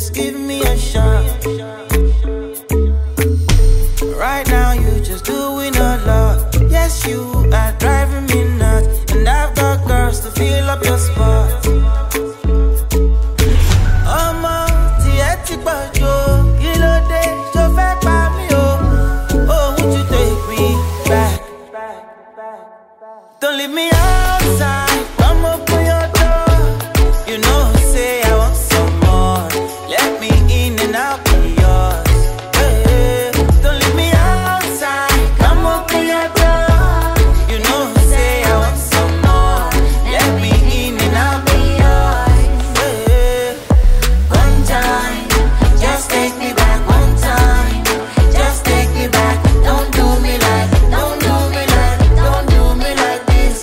just give me a shot. Right now you just doing a lot. Yes, you are driving me nuts, and I've got girls to fill up your spot. Don't leave me outside, come open your door. You know, say I want some more. Let me in and I'll be yours. Hey, don't leave me outside, come open your door. You know, say I want some more. Let me in and I'll be yours. Hey, one time, just take me back one time. Just take me back, don't do me like, don't do me like, don't do me like.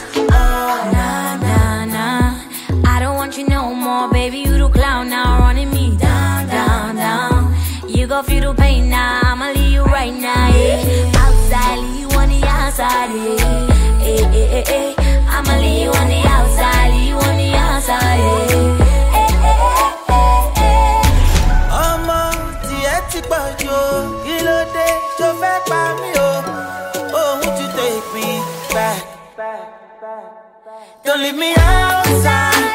You no more, baby, you the clown now, running me down, down, down. You gon' feel the pain now, I'ma leave you right now, yeah. Outside, leave you on the outside, yeah. Eh, eh, eh, eh. I'ma leave you on the outside, leave you on the outside, yeah. Eh, eh, eh, eh. Ọmọ tí ẹ ti pọ̀ jù, kí ló dé tó fẹ́ pa mí o? Oh, won't you take me back? Don't leave me outside.